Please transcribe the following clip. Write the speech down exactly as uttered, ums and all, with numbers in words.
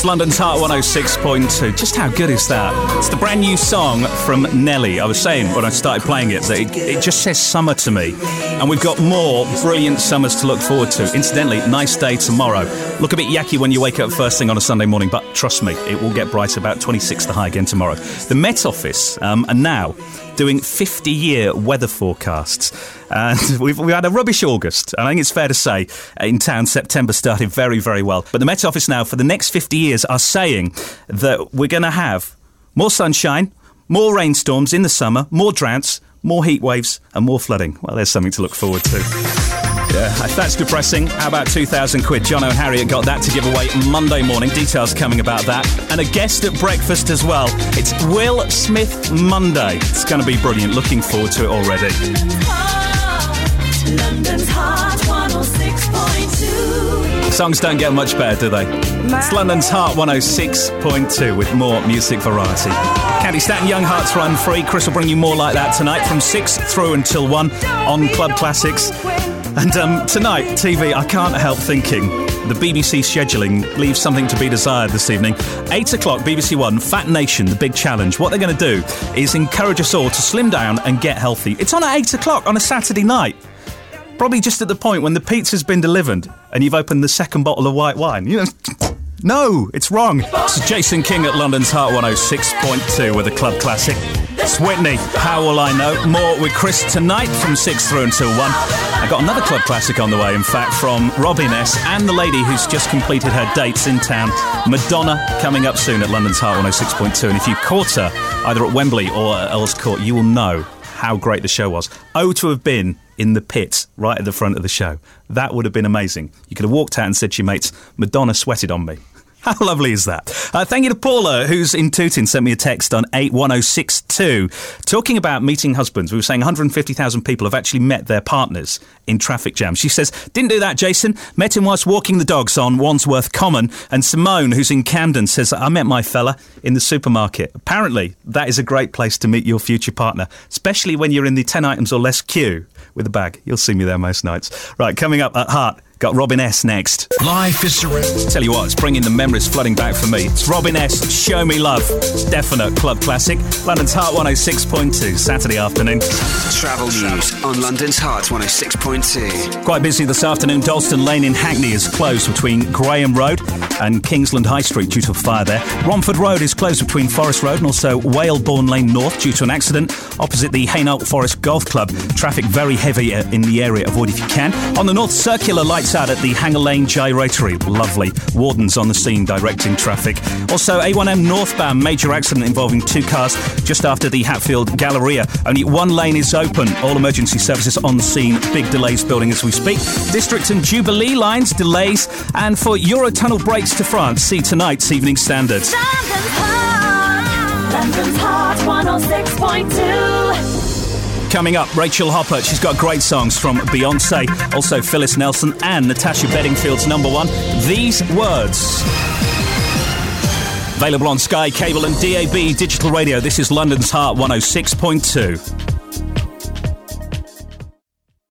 It's London's Heart one oh six point two. Just how good is that? It's the brand new song from Nelly. I was saying when I started playing it that it, it just says summer to me. And we've got more brilliant summers to look forward to. Incidentally, nice day tomorrow. Look a bit yucky when you wake up first thing on a Sunday morning, but trust me, it will get brighter. About twenty-six the high again tomorrow. The Met Office um, are now doing fifty-year weather forecasts. And we've, we've had a rubbish August. I think it's fair to say in town September started very, very well. But the Met Office now, for the next fifty years, are saying that we're going to have more sunshine, more rainstorms in the summer, more droughts, more heat waves and more flooding. Well, there's something to look forward to. Yeah, if that's depressing, how about two thousand quid? Jono and Harriet got that to give away Monday morning. Details coming about that. And a guest at breakfast as well. It's Will Smith Monday. It's going to be brilliant. Looking forward to it already. London's Heart one oh six point two. Songs don't get much better, do they? It's London's Heart one oh six point two with more music variety. Candy Staton, Young Hearts Run Free. Chris will bring you more like that tonight from six through until one on Club Classics. And um, tonight, T V, I can't help thinking the B B C scheduling leaves something to be desired this evening. eight o'clock, B B C One, Fat Nation, The Big Challenge. What they're going to do is encourage us all to slim down and get healthy. It's on at eight o'clock on a Saturday night. Probably just at the point when the pizza's been delivered and you've opened the second bottle of white wine. You know, no, it's wrong. It's Jason King at London's Heart one oh six point two with a Club Classic. It's Whitney, How Will I Know? More with Chris tonight from six through until one. I got another Club Classic on the way, in fact, from Robin S. and the lady who's just completed her dates in town, Madonna, coming up soon at London's Heart one oh six point two. And if you caught her either at Wembley or at Earls Court, you will know how great the show was. Oh, to have been in the pit right at the front of the show. That would have been amazing. You could have walked out and said to your mates, Madonna sweated on me. How lovely is that? Uh, thank you to Paula, who's in Tooting, sent me a text on eight one oh six two. Talking about meeting husbands, we were saying one hundred fifty thousand people have actually met their partners in traffic jams. She says, didn't do that, Jason. Met him whilst walking the dogs on Wandsworth Common. And Simone, who's in Camden, says, I met my fella in the supermarket. Apparently, that is a great place to meet your future partner, especially when you're in the ten items or less queue with a bag. You'll see me there most nights. Right, coming up at Heart, got Robin S next. Life is surreal. Tell you what, it's bringing the memories flooding back for me. It's Robin S, Show Me Love. Definite Club Classic. London's Heart one oh six point two, Saturday afternoon. Travel news on London's Heart one oh six point two. Quite busy this afternoon. Dalston Lane in Hackney is closed between Graham Road and Kingsland High Street due to a fire there. Romford Road is closed between Forest Road and also Whalebourne Lane North due to an accident opposite the Hainault Forest Golf Club. Traffic very heavy in the area. Avoid if you can. On the North Circular, lights out at the Hanger Lane Gyratory. Lovely. Wardens on the scene directing traffic. Also, A one M northbound, major accident involving two cars just after the Hatfield Galleria. Only one lane is open. All emergency services on scene. Big delays building as we speak. District and Jubilee lines, delays. And for Eurotunnel breaks to France, see tonight's Evening Standard. London's Heart, London's Heart one oh six point two. Coming up, Rachel Hopper. She's got great songs from Beyonce, also Phyllis Nelson and Natasha Bedingfield's number one, These Words. Available on Sky Cable and D A B Digital Radio. This is London's Heart one oh six point two.